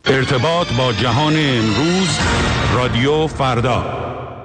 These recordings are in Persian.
ارتباط با جهان امروز، رادیو فردا.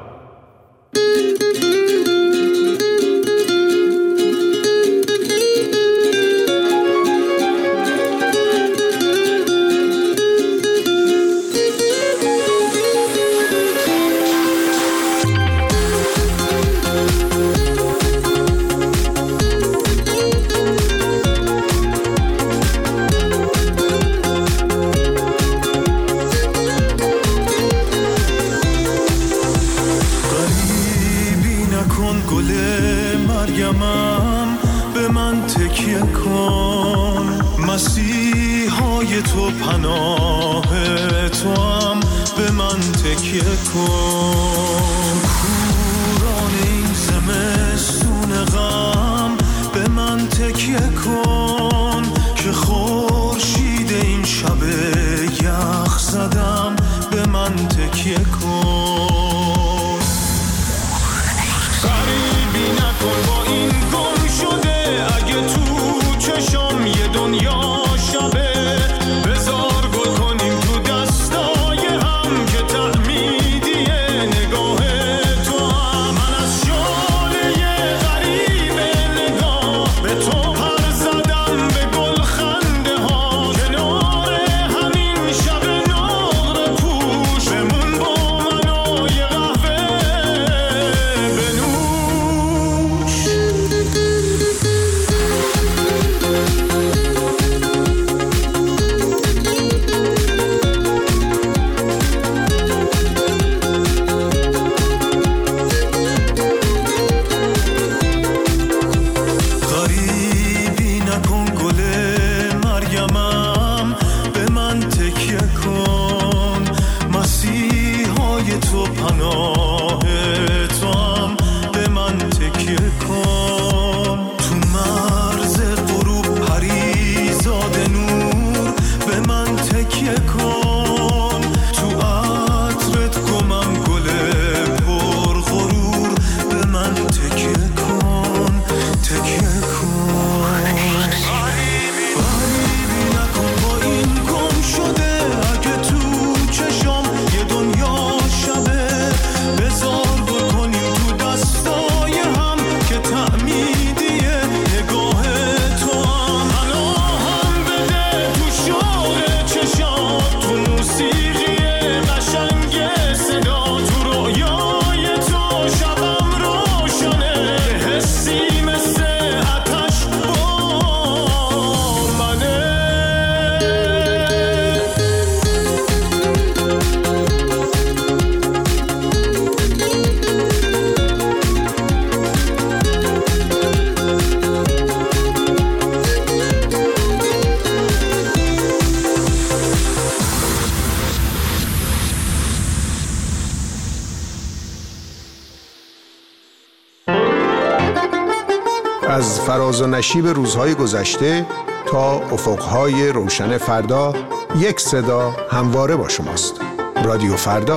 از فراز و نشیب روزهای گذشته تا افقهای روشن فردا، یک صدا همواره با شماست. رادیو فردا.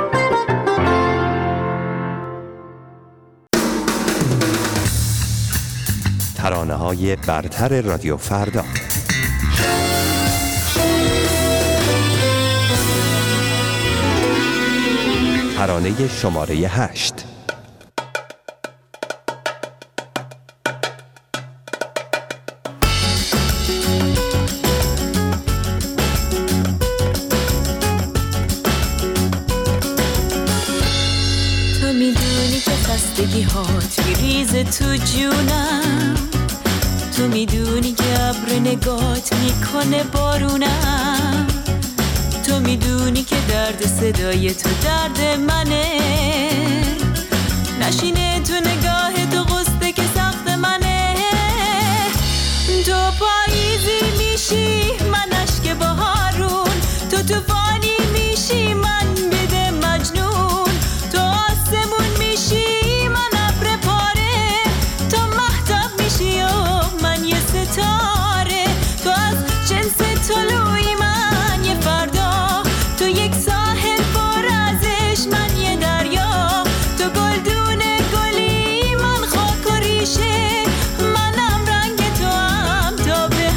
ترانه‌های برتر رادیو فردا. ترانه شماره 8. تو جونم، تو میدونی که ابر نگات میکنه بارونم، تو میدونی که درد صدای تو درد منه، نشینه تو نگاه تو قصده که سخت منه، تو پاییزی میشی من اشک بهارون، تو طوفانی میشی من بده مجنون، تو آسمون میشی ستاره، تو از جنس طلوعی من یه فردا، تو یک ساحل پر از عشق من یه دریا، تو گلدون گلی من خاک و ریشه، منم رنگ تو هم تا به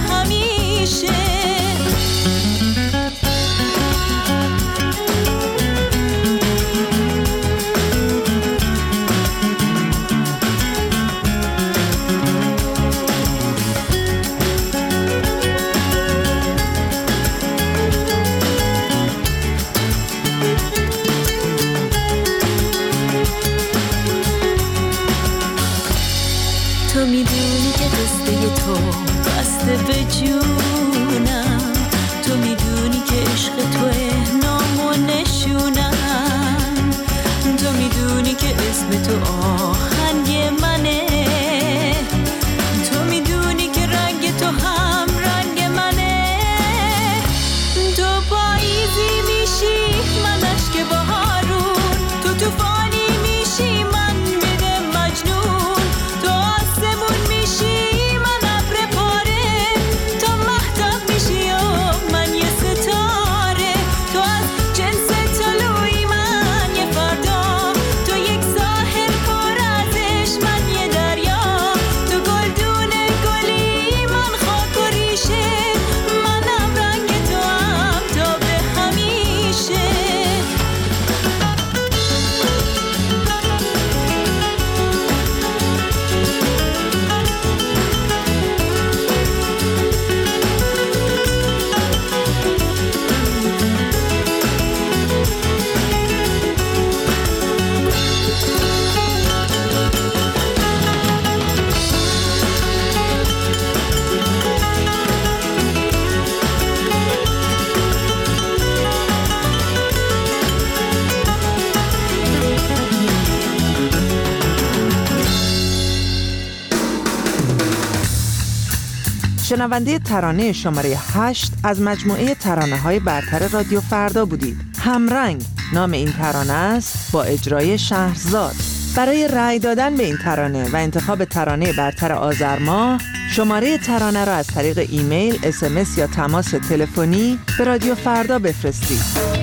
شنونده ترانه شماره 8 از مجموعه ترانه‌های برتر رادیو فردا بودید. همرنگ نام این ترانه است با اجرای شهرزاد. برای رأی دادن به این ترانه و انتخاب ترانه برتر آذر ماه، شماره ترانه را از طریق ایمیل، SMS یا تماس تلفنی به رادیو فردا بفرستید.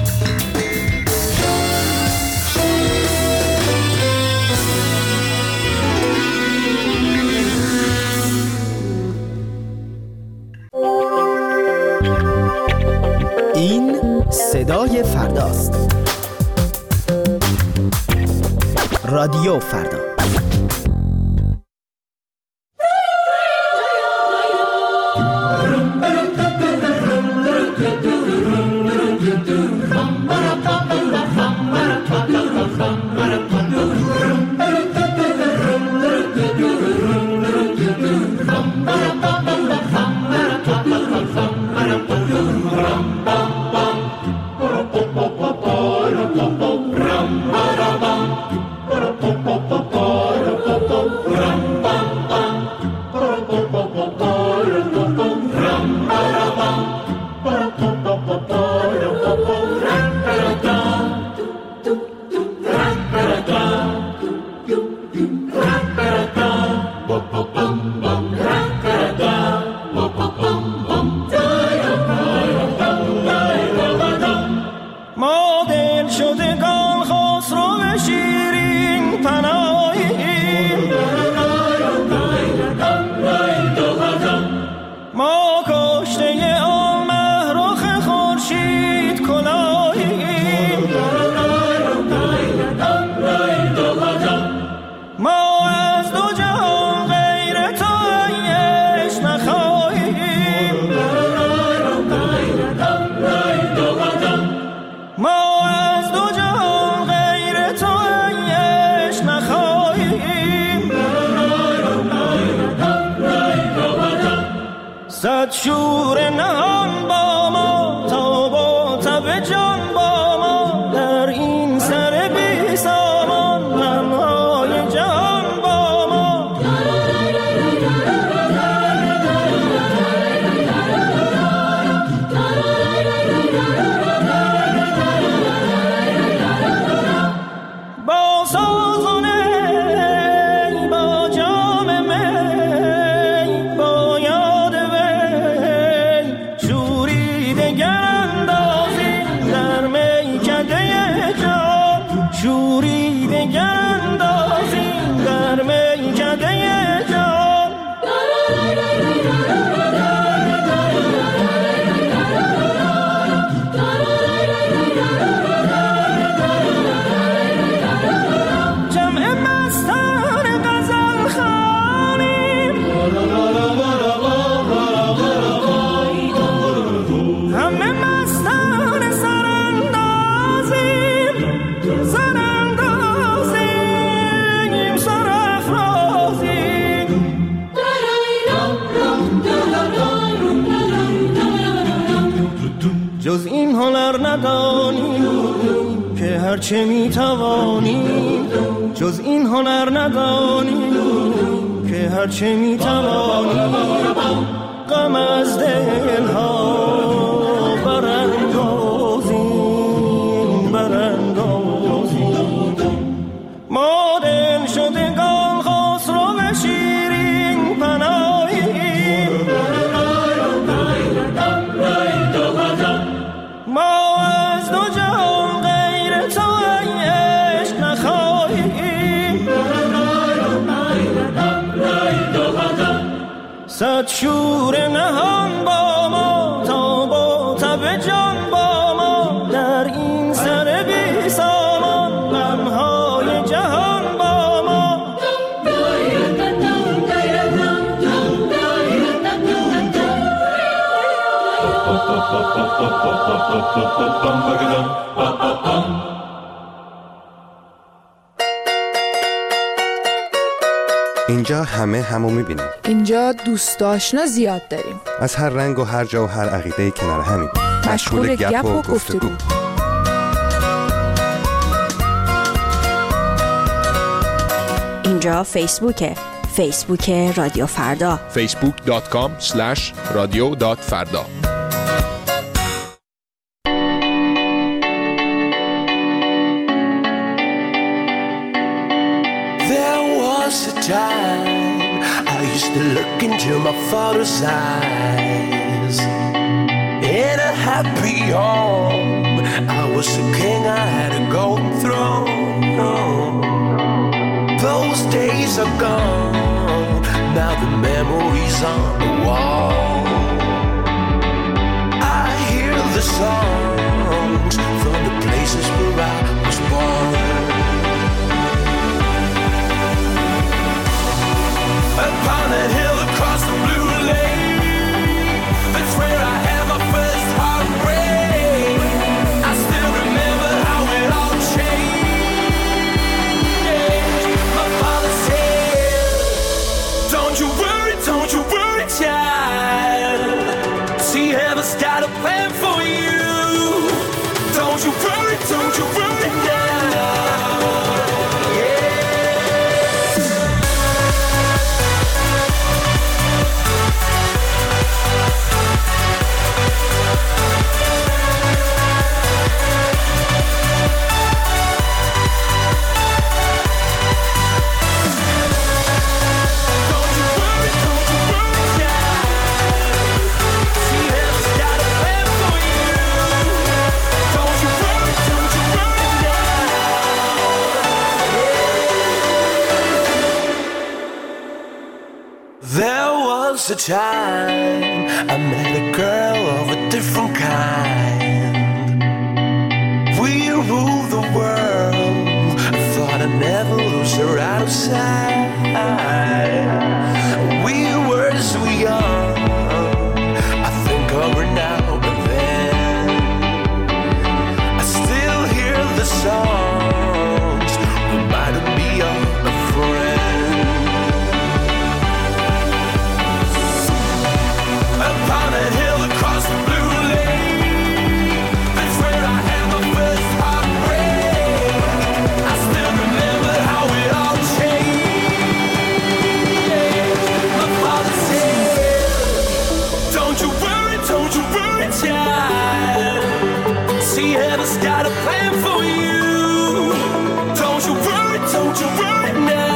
این صدای فرداست. رادیو فردا. صد شور نهان با ما تا با تب جان با ما در این سر بی سامان غمهای جهان با ما با سازونه با جام می با یاد وی شوریده گراندازی در میکده جان شوریده گراندازی در میکده جان جمع مستان غزل خوانیم همه مستان سراندازیم سرافرازیم جز این هنر ندانیم که هرچه میتوانیم جز این هنر ندانیم که هرچه میتوانیم غم از دلها براندازیم ما دل شدگان خسرو به شیرین پناهیم ما از دو جهان غیر تو ای عشق نخواهیم صد شور نهان با ما تا با تب جان با ما در این سر بی سامان غمهای جهان با ما اینجا همه همو میبینیم. اینجا دوست آشنا زیاد داریم. از هر رنگ و هر جا و هر عقیده کنار همین. مشغول گپ و گفتگو. اینجا فیسبوکه. فیسبوک رادیو فردا facebook.com/radio.farda. There was a time I used to look into my father's eyes. In a happy home, I was a king, I had a golden throne. Those days are gone, now the memories on the wall. I hear the songs from the places where I was born. Upon that hill across the blue lake, that's where I had my first heartbreak. I still remember how it all changed. My father said, don't you worry, child. See, heaven's got a plan for you. Don't you worry now. There was a time I met a girl of a different kind. We ruled the world. I thought I'd never lose her out of sight. We were so young. I think of her now and then. I still hear the songs reminding me of a friend. Upon a hill across the blue lake, that's where I had my first heartbreak. I still remember how it all changed. My father said, don't you worry, child. See, heaven's got a plan for you. Don't you worry now.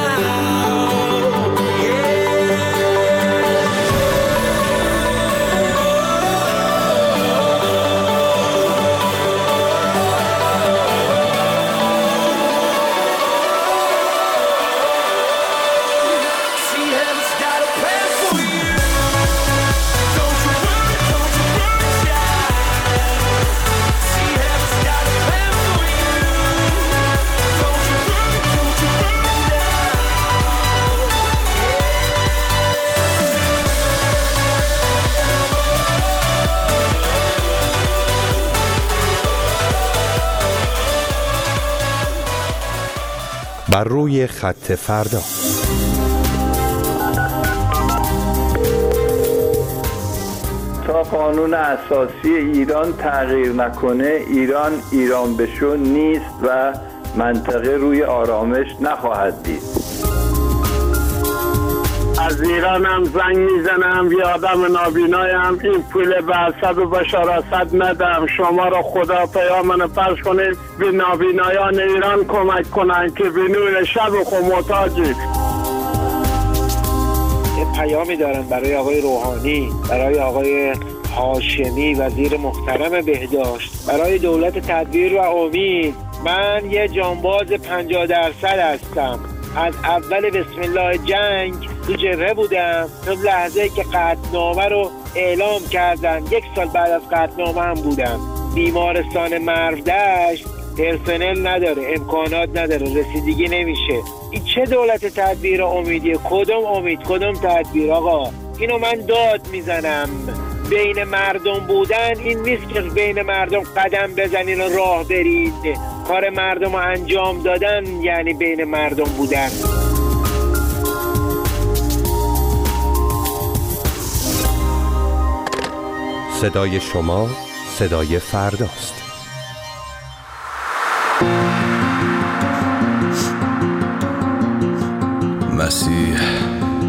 بر روی خط فردا. تا قانون اساسی ایران تغییر نکنه، ایران بشو نیست و منطقه روی آرامش نخواهد دید. از ایرانم زنگ میزنم، یه آدم نابینایم، این پول برصد و بشاراست ندم. شما را خدا پیامن فرض کنید به نابینایان ایران کمک کنن که به نور شب خود محتاجید. یه پیامی دارن برای آقای روحانی، برای آقای هاشمی وزیر محترم بهداشت، برای دولت تدبیر و امید. من یه جانباز 50% هستم. از اول بسم الله جنگ تو جبهه بودم تا لحظه که قطعنامه رو اعلام کردن. 1 سال بعد از قطعنامه هم بودم. بیمارستان مرودشت پرسنل نداره، امکانات نداره، رسیدگی نمیشه. این چه دولت تدبیر امیدیه؟ کدوم امید کدوم تدبیر؟ آقا اینو من داد میزنم. بین مردم بودن این نیست که بین مردم قدم بزنین و راه برید. کار مردم رو انجام دادن یعنی بین مردم بودن. صدای شما صدای فرداست. مسیح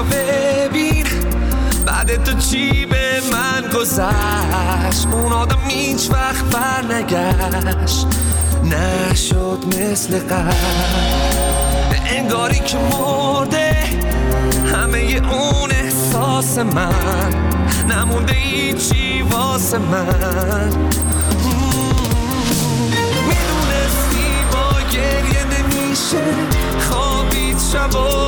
بیا ببین بعد تو چی به من گذشت. اون آدم هیچ وقت بر نگشت، نشد مثل قبل، انگاری که مرده همه اون احساس من، نمونده هیچی واسه من. میدونستی با گریه نمیشه خوابید شبا،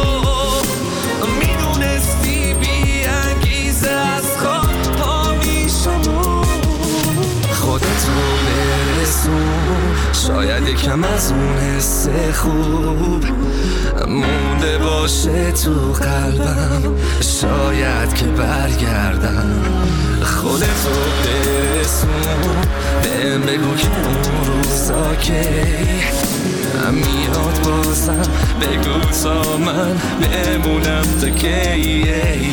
میدونستی بی انگیزه از خواب پا میشم. خودت رو برسون، شاید یکم از اون حس خوب مونده باشه تو قلبم، شاید که برگردم. خودت رو برسون، بهم بگو که اون روزا که میاد بازم، بگو تا من بمونم تا کی.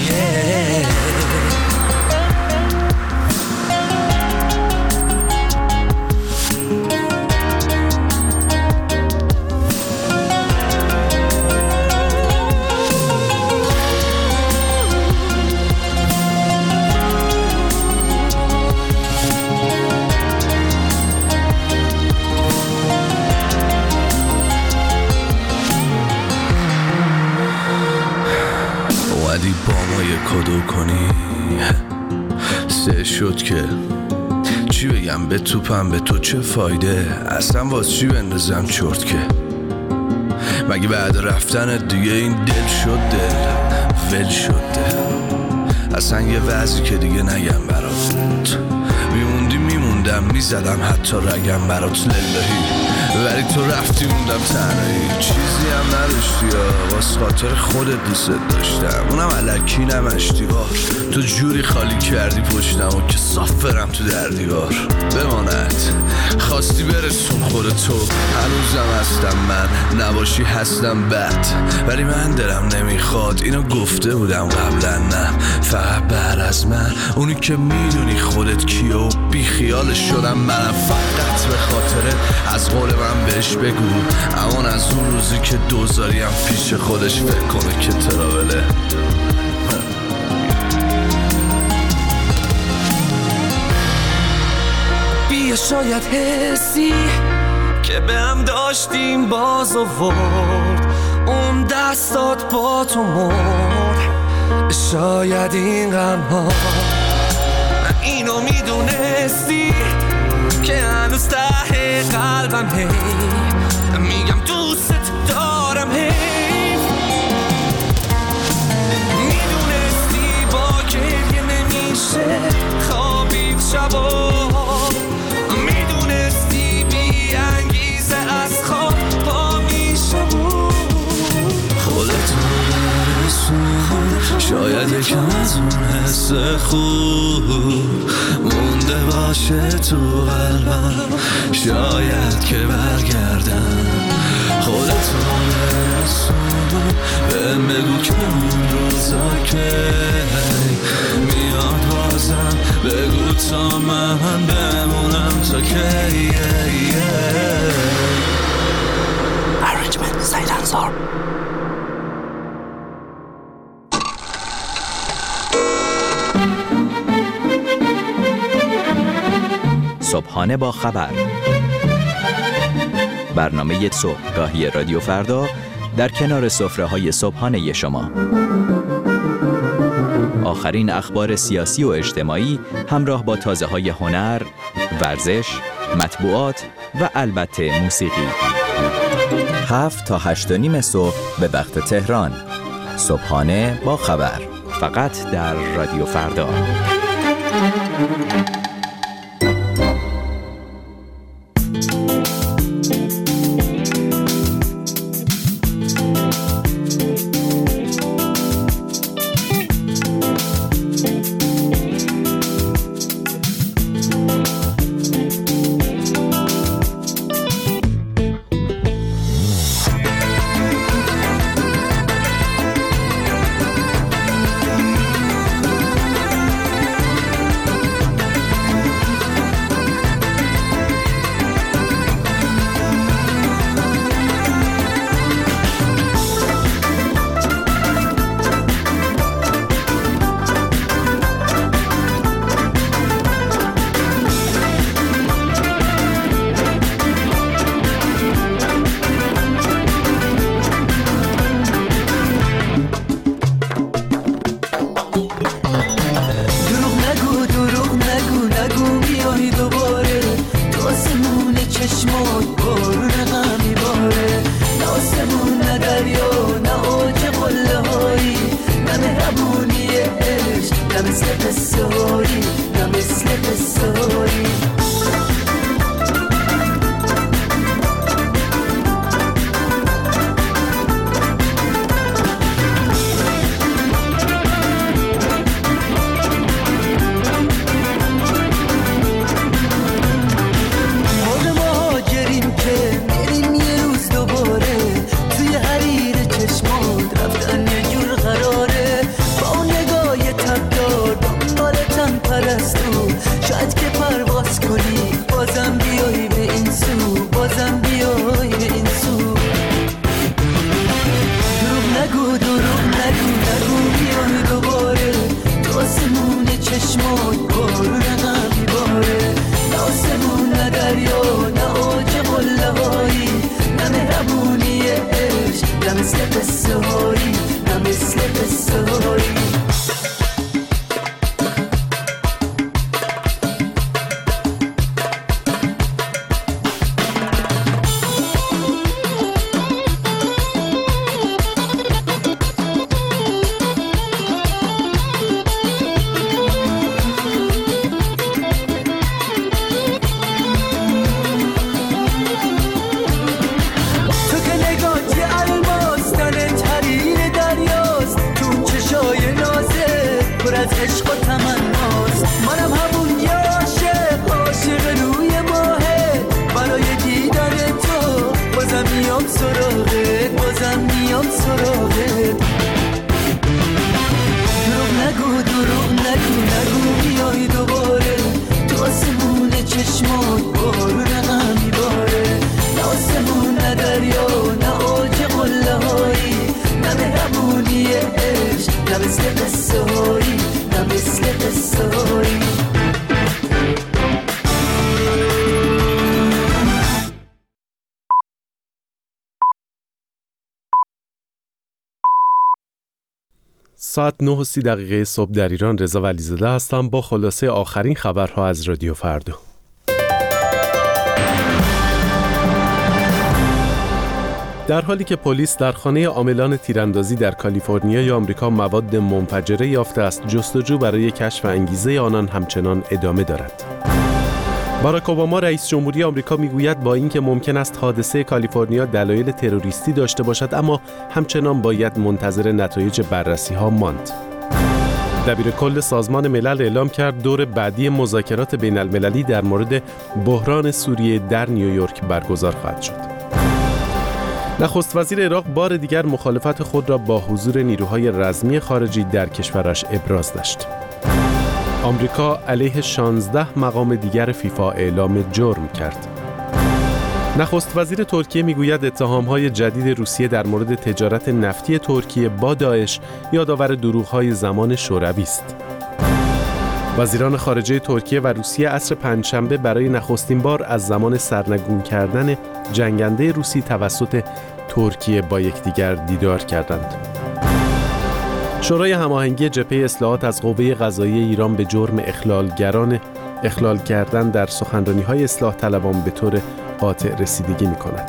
با ما یه کدو کنی سه شد که چی بگم به توپم، به تو چه فایده، اصلا واسه چی بندازم چرت که مگه بعد رفتن دیگه این دل شد دل ول شد دل. اصلا یه وضعی که دیگه نگم برات، میموندی میموندم میزدم حتی رگم برات للهی، ولی تو رفتی موندم تنهایی، چیزی هم نداشتی یا واسه خاطر خودت دوست داشتم، اونم الکی نمشتی بار، تو جوری خالی کردی پشتم و که صاف برم تو در دیوار. بماند خواستی برسون خودتو، هنوزم هستم من، نباشی هستم بد، ولی من دلم نمیخواد، اینو گفته بودم قبلا، نه فقط بعد از من اونی که میدونی خودت کیه و بی خیالش شدم منم، فقط به خاطرت از قول من بهش بگو امان از اون روزی که دوزاریم پیش خودش فکر کنه که تراوله. بیا شاید حسی که به هم داشتیم باز آورد، اون دستات با تو مرد، شاید این غم‌ها اینو میدونستی که هنوز ته قلبم هی میگم دوست دارم، هی میدونستی با گریه نمیشه خوابید شبا، میدونستی بی انگیزه از خواب پا میشم. خودت رو برسون، شاید یکم از اون حس خوب مونده باشه تو قلبم، شاید که برگردم. خودت رو برسون، بهم بگو که اون روزا که میاد بازم، بگو تا من بمونم تا کی. Arrangement سعید انصار. صبحانه با خبر، برنامه صبحگاهی رادیو فردا در کنار سفره‌های صبحانه شما. آخرین اخبار سیاسی و اجتماعی همراه با تازه‌های هنر، ورزش، مطبوعات و البته موسیقی. 7 تا 8:30 صبح به وقت تهران. صبحانه با خبر، فقط در رادیو فردا. قصه‌هایی. ساعت 9:30 صبح در ایران. رضا ولیزاده هستم با خلاصه آخرین خبرها از رادیو فردا. در حالی که پلیس در خانه عاملان تیراندازی در کالیفرنیا آمریکا مواد منفجره یافته است، جستجو برای کشف انگیزه آنان همچنان ادامه دارد. باراک اوباما رئیس جمهوری آمریکا میگوید با اینکه ممکن است حادثه کالیفرنیا دلایل تروریستی داشته باشد، اما همچنان باید منتظر نتایج بررسی‌ها ماند. دبیر کل سازمان ملل اعلام کرد دور بعدی مذاکرات بین المللی در مورد بحران سوریه در نیویورک برگزار خواهد شد. نخست وزیر عراق بار دیگر مخالفت خود را با حضور نیروهای رزمی خارجی در کشورش ابراز داشت. آمریکا علیه 16 مقام دیگر فیفا اعلام جرم کرد. نخست وزیر ترکیه میگوید اتهام‌های جدید روسیه در مورد تجارت نفتی ترکیه با داعش یادآور دروغ‌های زمان شوروی است. وزیران خارجه ترکیه و روسیه عصر پنجشنبه برای نخستین بار از زمان سرنگون کردن جنگنده روسی توسط ترکیه با یکدیگر دیدار کردند. شورای هماهنگی جبهه اصلاحات از قوه قضاییه ایران به جرم اخلال کردن در سخنرانی‌های اصلاح طلبان به طور قاطع رسیدگی می‌کند.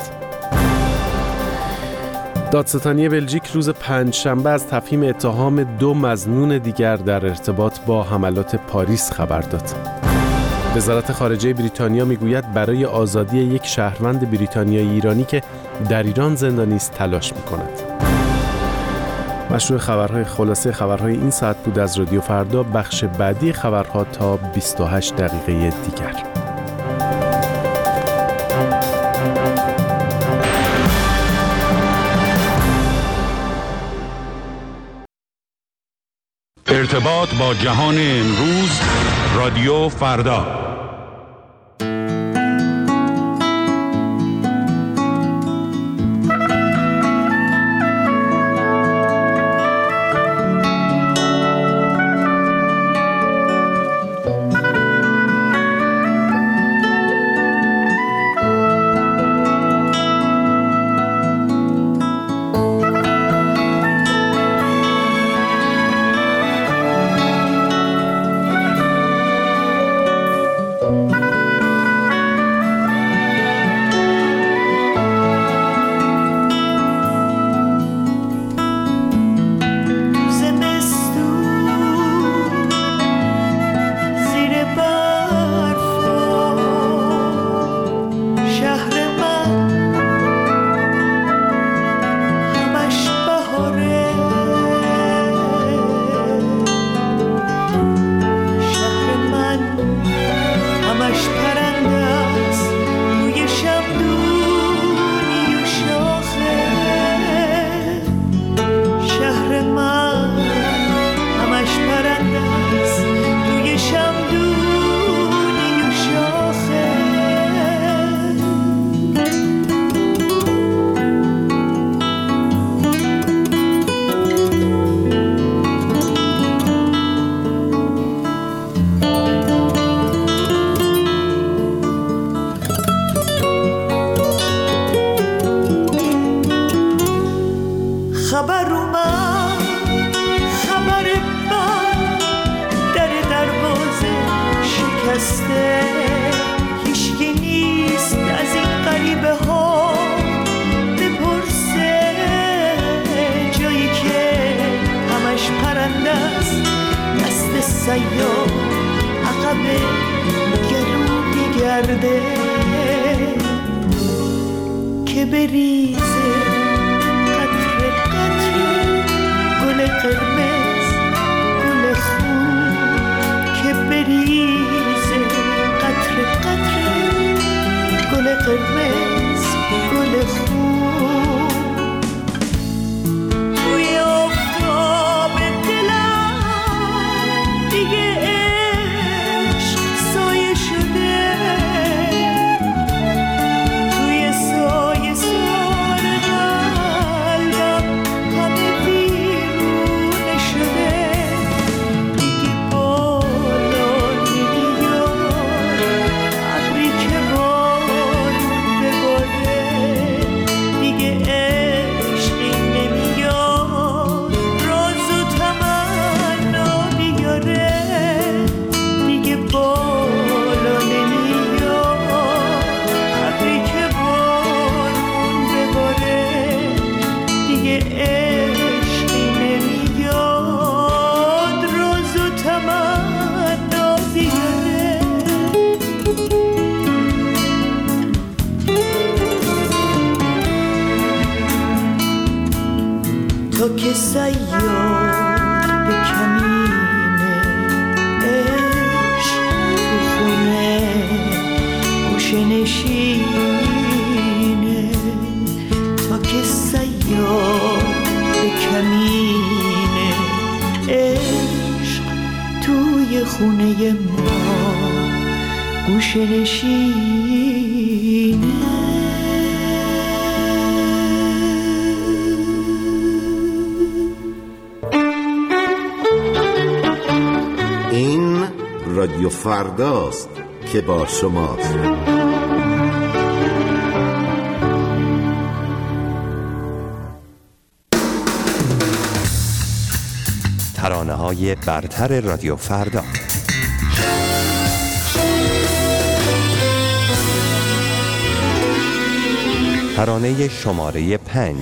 دادستانی بلژیک روز پنجشنبه از تفهیم اتهام 2 مظنون دیگر در ارتباط با حملات پاریس خبر داد. وزارت خارجه بریتانیا میگوید برای آزادی یک شهروند بریتانیایی ایرانی که در ایران زندانی است تلاش می‌کند. مشروع خلاصه خبرهای این ساعت بود از رادیو فردا. بخش بعدی خبرها تا 28 دقیقه دیگر. ارتباط با جهان امروز، رادیو فردا. درسته هیچکی نیست از این غریبه ها بپرسه، جایی که همش پرنده است دست سیاه عقب گلو میگرده که بریزه قطره قطره گل قرمز گل خون، که بریزه قطره قطره گل قرمز گل خون. روی آفتاب دلم دیگه عشق سایه شده، توی سایه سار قلبم همه بیرونه شده، دیگه بالا نمیاد ابری که بارون بباره، دیگه عشقی نمیاد راز و تمنا بیاره، دیگه بالا نمیاد ابری که بارون بباره، دیگه عشقی نمیاد راز و تمنا بیاره. تو که سیاد به کمینه عشق تو خونه گوشه نشینه، تو که سیاد به کمینه عشق توی خونه ما گوشه نشینه. این رادیو فرداست که با شماست. ترانه‌های برتر رادیو فردا. ترانه شماره 5.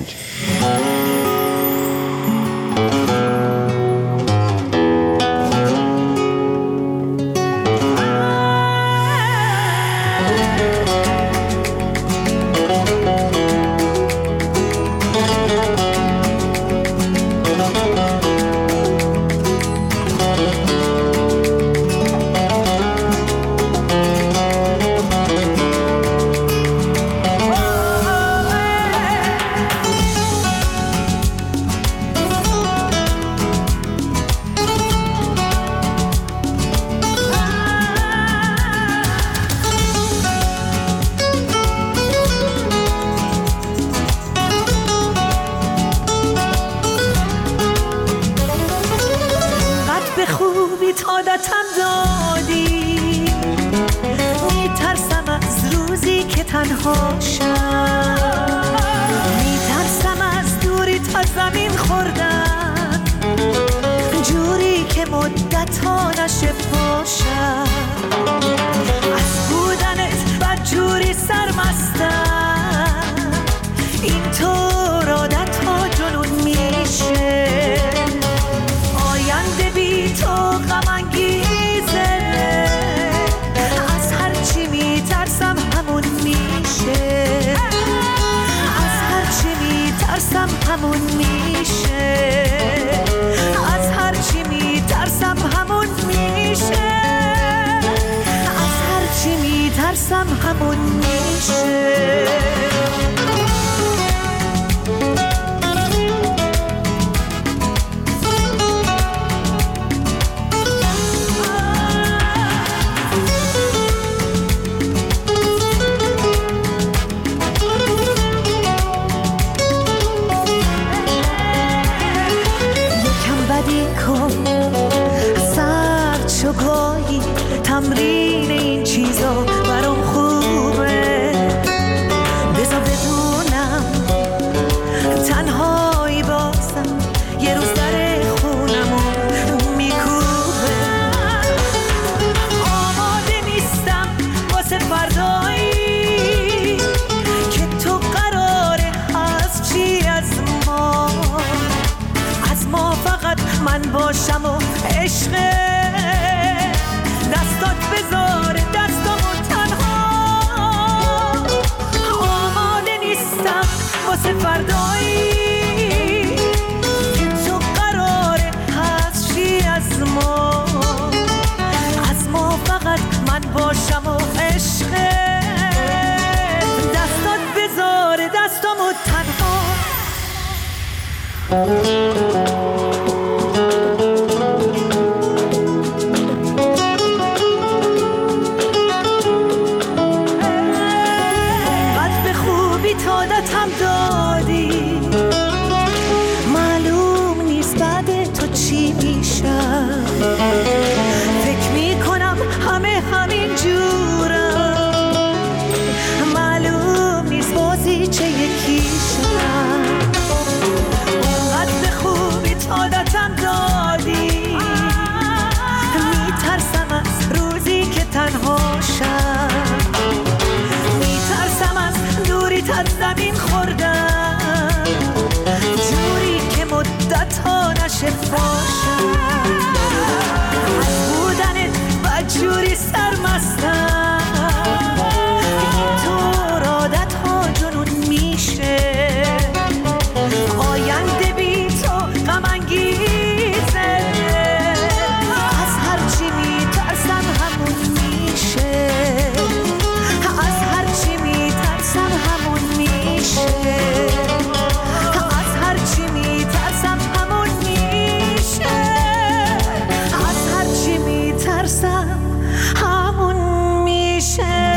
عادتم دادی، میترسم از روزی که تنها شم، میترسم از دوری تا زمین خوردن، جوری که مدت‌ها نشفاشم، از بودنت بدجوری سرمستم، اینطور عادت‌ها جنون میشه، آینده بی تو غم انگیزه، از هر چی میترسم همون میشه، از هر چی میترسم همون میشه، از هر چی میترسم همون میشه، از هر چی میترسم همون میشه. تمرین این چیزا برام خوبه، بذار بدونم تنهایی بازم یه روز در خونمو میکوبه، آماده باشم و عشق دستات بذار دستامو تنها آماده نیستم واسه فردایی که تو قراره حذفی از ما فقط من باشم و عشق دستات بذار دستامو تنها قد به خوبی تادتم دادی معلوم نیست بعد تو چی میشم فکر میکنم همه همین جورم معلوم نیست بازی چه یکیشم قد به خوبی تادتم دادی میترسم از روزی که تنها شم میترسم از دوریت از زمین خوردم جوری که مدت ها نشه باشم از بودنت بدجوری سرمستم اینطور عادت ها جنون میشه آینده بی تو غم انگیزه از هرچی میترسم همون میشه از هرچی میترسم همون میشه از هرچی میترسم همون میشه از هرچی میترسم همون میشه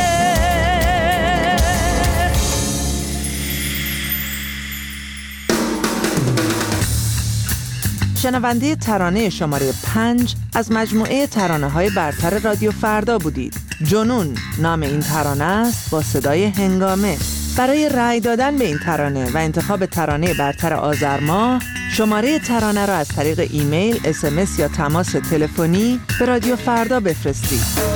شنونده ترانه شماره 5 از مجموعه ترانه‌های برتر رادیو فردا بودید. جنون نام این ترانه است با صدای هنگامه. برای رأی دادن به این ترانه و انتخاب ترانه برتر آذر ماه شماره ترانه را از طریق ایمیل، SMS یا تماس تلفنی به رادیو فردا بفرستید.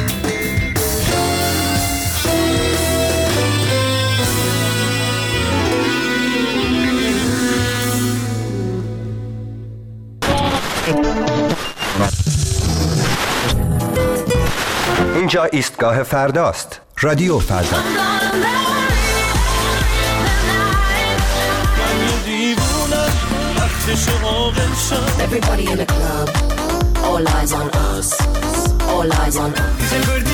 اینجا ایستگاه فرداست. رادیو فردا. Everybody in the club, all eyes on us, all eyes on us.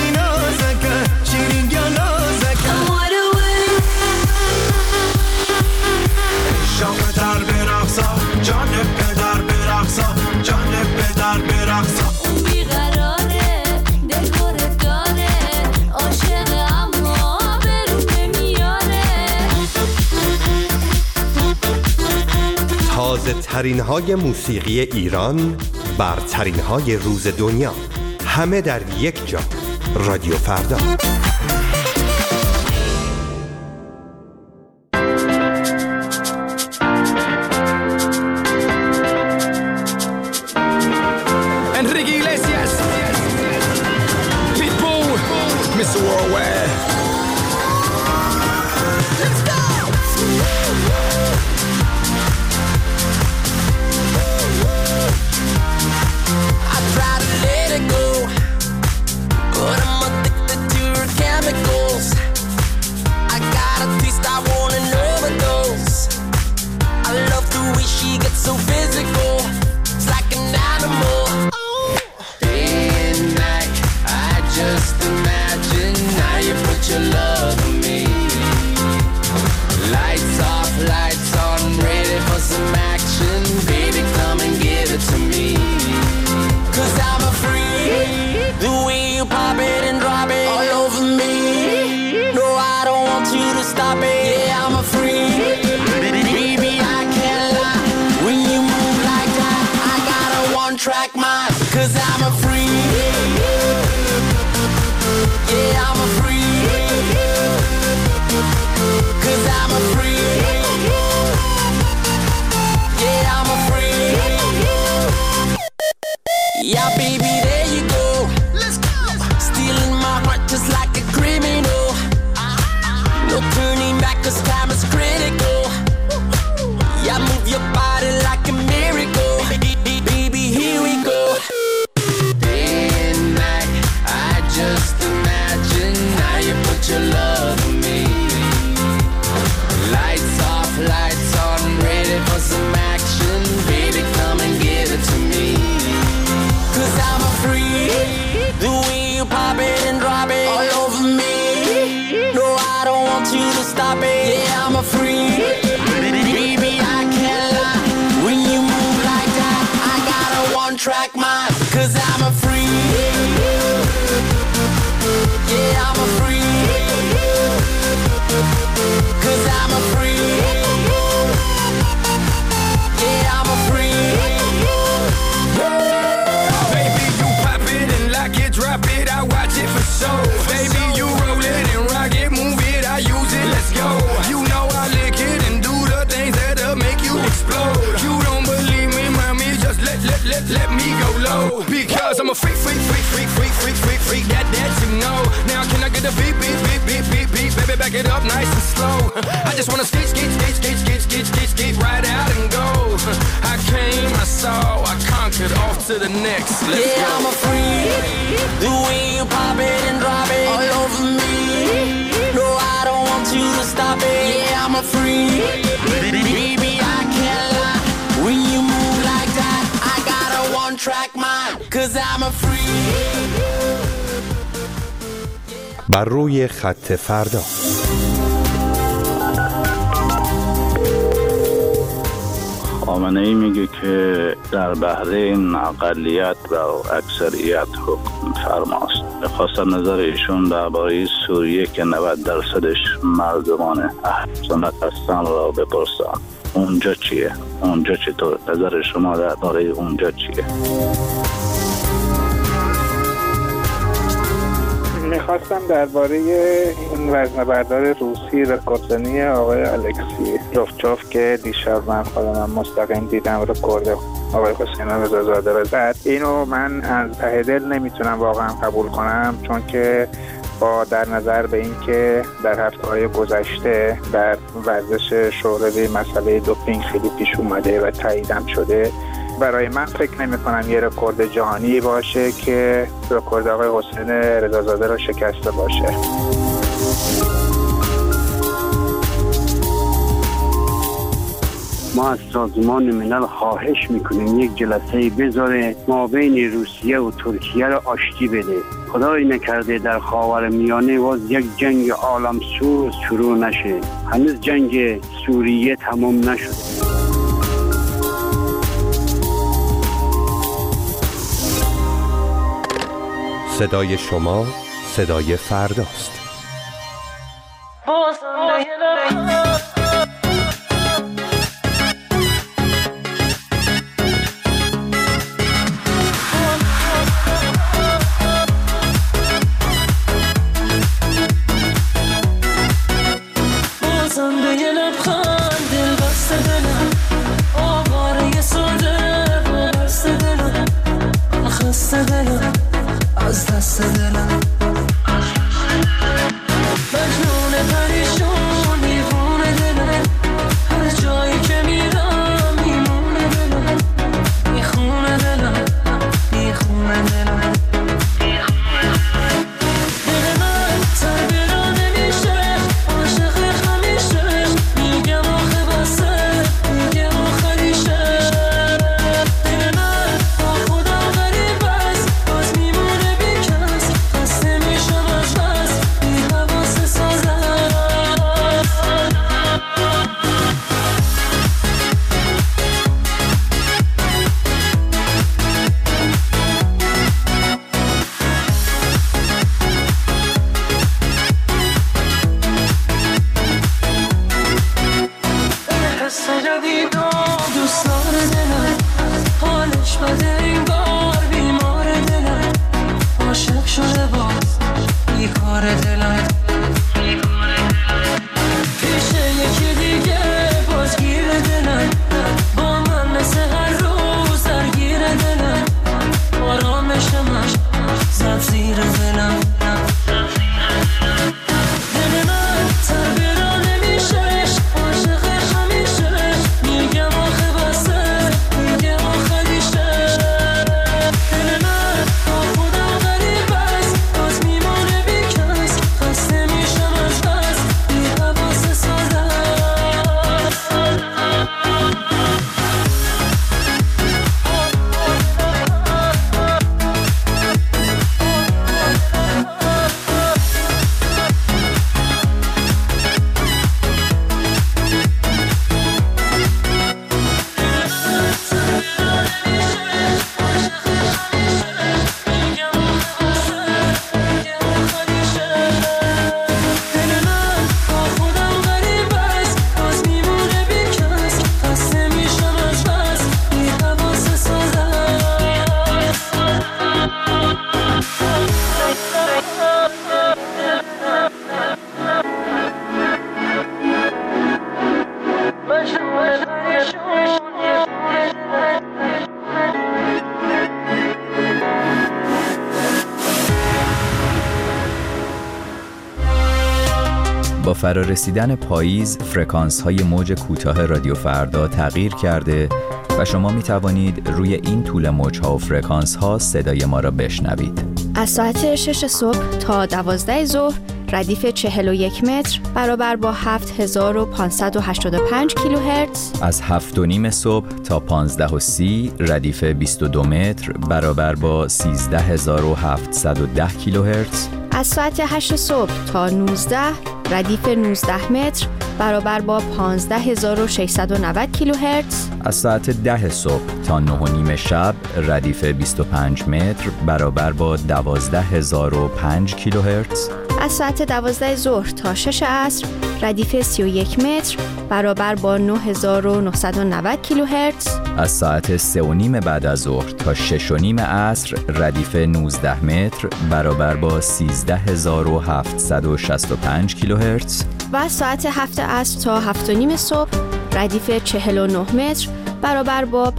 تازه ترین های موسیقی ایران، برترین های روز دنیا، همه در یک جا. رادیو فردا. Enrique Iglesias, Pitbull, Mr. Worldwide. Let's go. I try to let it go, but I'm addicted to her chemicals. I got a taste, I want an overdose. I love the way she gets so physical. It's like an animal. Day and night, I just imagine how you put your love on me. Lights off, lights on, ready for some action. Baby, come and give it to me. 'Cause I'm a freak. The way you pop it and drop it all over me. No, I don't want you to stop it. Yeah, I'm a freak. Baby, I can't lie. When you move like that, I got a one-track mind. 'Cause I'm a freak. Yeah, I'm a freak. 'Cause I'm a freak. Yeah, I'm a freak. Yeah, baby, there you go. Let's go. Stealing my heart just like a criminal. No turning back 'cause time is critical. Yeah, move your body like a miracle. one-track mind, 'cause I'm a freak. Yeah, I'm a freak. 'Cause I'm a freak. Yeah, I'm a freak. Baby, you pop it and lock it, drop it, I watch it for sure. Baby, you roll it and rock it, move it, I use it, let's go. You know I lick it and do the things that'll make you explode. You don't believe me, mommy, just let me go low. Because I'm a freak, that you know. Now can I get a beep, baby, back it up nice and slow. I just wanna skate right out and go. I came, I saw, I conquered, off to the next. Let's go. I'm a freak. The way you pop it and drop it all over me. No, I don't want you to stop it. Yeah, I'm a freak. Baby, I can't lie. When you move like that, I got a one-track mind, 'cause I'm a freak. بر روی خط فردا. خامنه‌ای میگه که در بحرین اقلیت و اکثریت حکم فرماست. میخواستم نظر ایشون درباره سوریه که 90% مردمان اهل سنت هستن را بپرسم. اونجا چیه؟ اونجا چطور؟ نظر شما درباره اونجا چیه؟ میخواستم درباره این وزنه‌بردار روسی رکوردزنی آقای الکسی لوفچوف که دیشب من خودم مستقیم دیدم رکورد آقای حسین رضازاده رو زد، اینو من از ته دل نمیتونم واقعا قبول کنم، چون که با در نظر به این که در هفته‌های گذشته در ورزش شوروی مسئله دوپینگ خیلی پیش اومده و تاییدم شده، برای من فکر نمی کنم یه رکورد جهانی باشه که رکورد آقای حسین رضازاده رو شکسته باشه. ما از سازمان ملل خواهش میکنیم یک جلسه بذاره ما بین روسیه و ترکیه رو آشتی بده. خدای نکرده در خاورمیانه باز یک جنگ عالمسوز شروع نشه. هنوز جنگ سوریه تمام نشده. صدای شما صدای فرداست. از دست دلم مجنون پریشون با فرارسیدن پاییز فرکانس های موج کوتاه رادیو فردا تغییر کرده و شما می توانید روی این طول موج ها و فرکانس ها صدای ما را بشنوید. از ساعت 6 صبح تا 12 ظهر ردیف 41 متر برابر با 7585 کیلوهرتز. از 7:30 صبح تا 15:30 ردیف 22 متر برابر با 13710 کیلوهرتز. از ساعت 8 صبح تا 19 ردیف 19 متر برابر با 15690 کیلوهرتز. از ساعت 10 صبح تا 9:30 شب ردیف 25 متر برابر با 12005 کیلوهرتز. از ساعت 12 ظهر تا 6 عصر ردیف 31 متر برابر با 9990 کیلوهرتز. از ساعت 3:30 بعد از ظهر تا 6:30 عصر ردیف 19 متر برابر با 13765 کیلوهرتز. و از ساعت 7 عصر تا 7:30 صبح ردیف 49 متر برابر با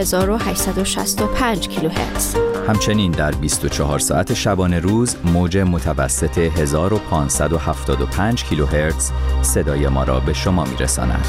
5865 کیلوهرتز. همچنین در 24 ساعت شبانه روز موج متوسط 1575 کیلوهرتز صدای ما را به شما می‌رساند.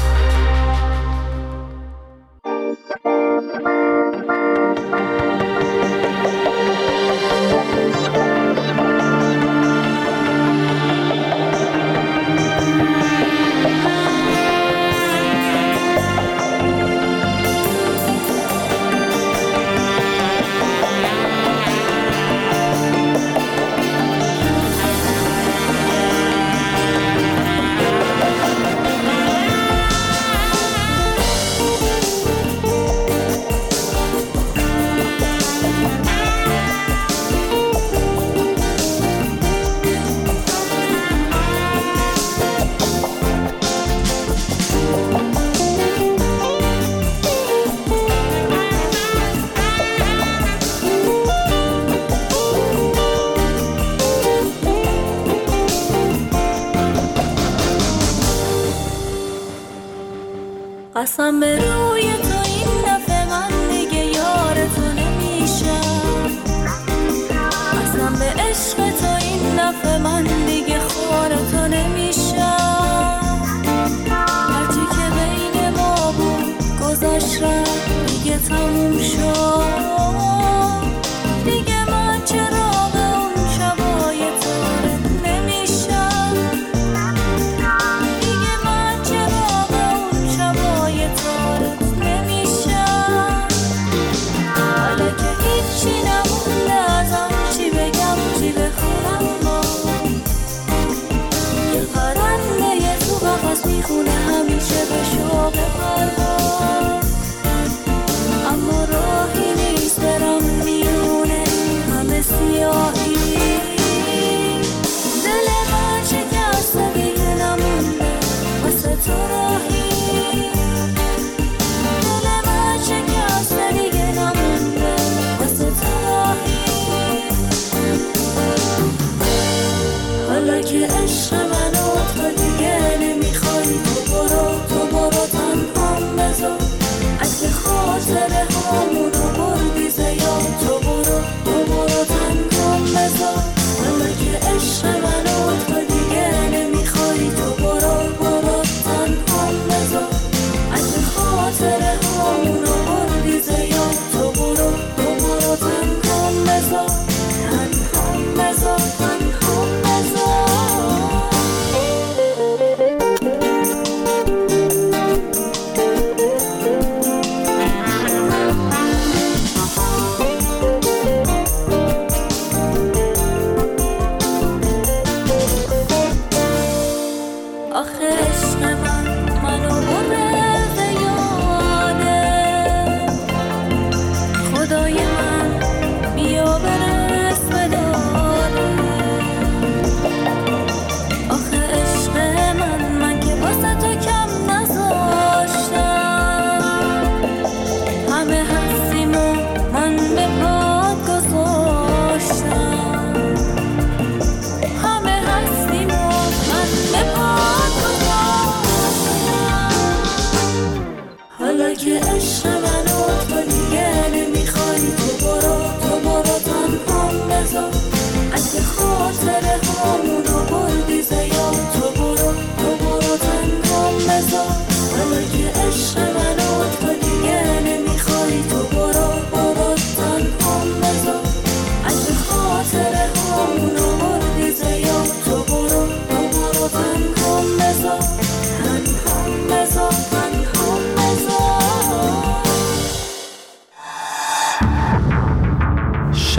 قسم به روی تو این دفعه من دیگه یار تو نمیشم، قسم به عشق تو این دفعه من دیگه خوار تو نمیشم. هرچی که بین ما بود گذشت رفت دیگه تموم شد، دیگه من چراغ اون شبای تارت نمیشم، دیگه من چراغ اون شبای تارت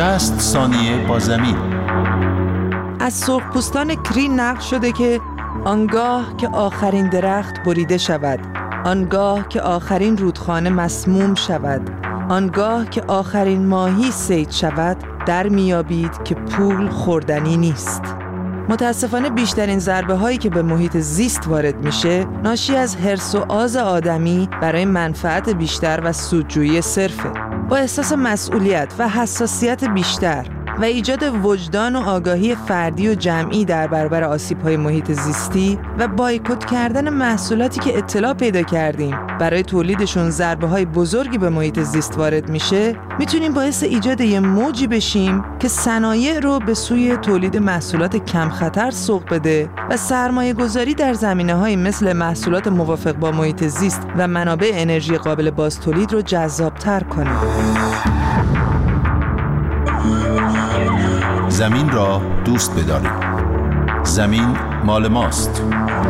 60 ثانیه با زمین. از سرخپوستان کری نقل شده که آنگاه که آخرین درخت بریده شود، آنگاه که آخرین رودخانه مسموم شود، آنگاه که آخرین ماهی صید شود، در میابید که پول خوردنی نیست. متاسفانه بیشترین ضربه هایی که به محیط زیست وارد میشه ناشی از حرص و آز آدمی برای منفعت بیشتر و سودجویی صرفه. با احساس مسئولیت و حساسیت بیشتر و ایجاد وجدان و آگاهی فردی و جمعی در برابر آسیب‌های محیط زیستی و بایکوت کردن محصولاتی که اطلاع پیدا کردیم برای تولیدشون ضربه‌های بزرگی به محیط زیست وارد میشه، میتونیم باعث ایجاد یه موجی بشیم که صنایع رو به سوی تولید محصولات کم خطر سوق بده و سرمایه گذاری در زمینه‌های مثل محصولات موافق با محیط زیست و منابع انرژی قابل بازتولید رو جذاب‌تر کنه. زمین را دوست بدارید. زمین مال ماست.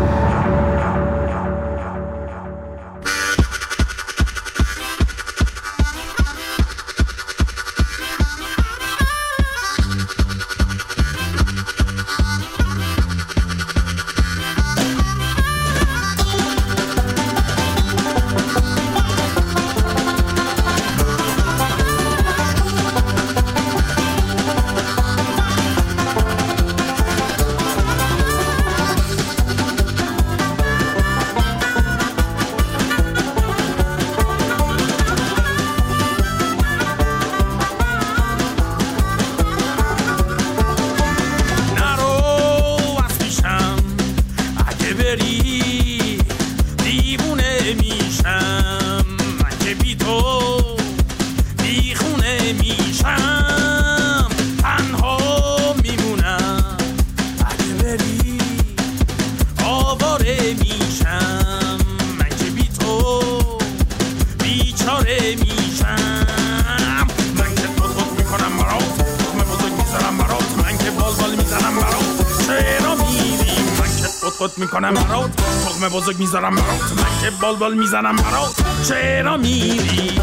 میکنم برات تخم بزرگ میذارم برات، من که بال میزنم برات، چرا میری؟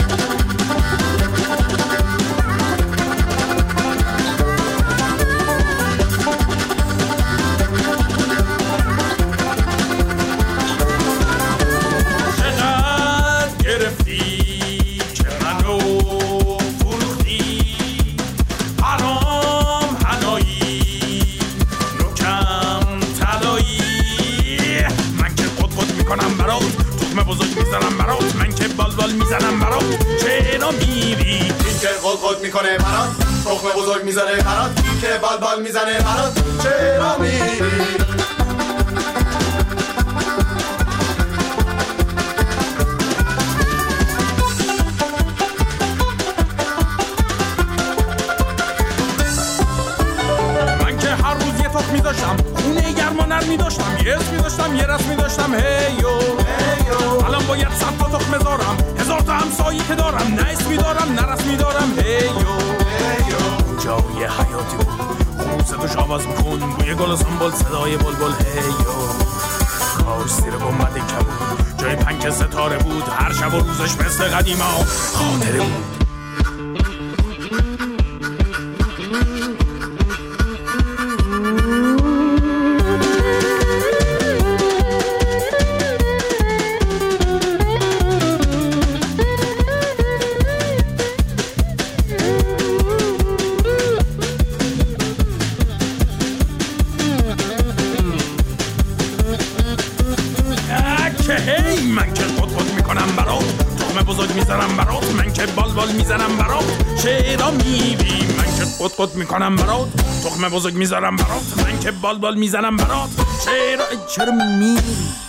میکنه برات تخم بزرگ میذاره برات، که بال میزنه برات، چرا میری؟ من که هر روز یه تخم میذاشتم، خونه گرما نرمی داشتم، یه اسمی داشتم، یه رسمی داشتم، هیو الان باید 100 تا تخم بذارم، 1000 تا همسایی که دارم، نه اسمی دارم نه رسمی دارم، هیو اینجا یه حیاتی بود، صداش آواز میکن، بوی گل و سنبول، صدای بلبل، هیو کاش زیر گنبد کبود جای پنک ستاره بود، هر شب و روزش مثل قدیما خاطره بود. میزنم برات، چرا میری؟ من که قط میکنم برات، تخم بزرگ میذارم برات، من که بال میزنم برات، چرا میری؟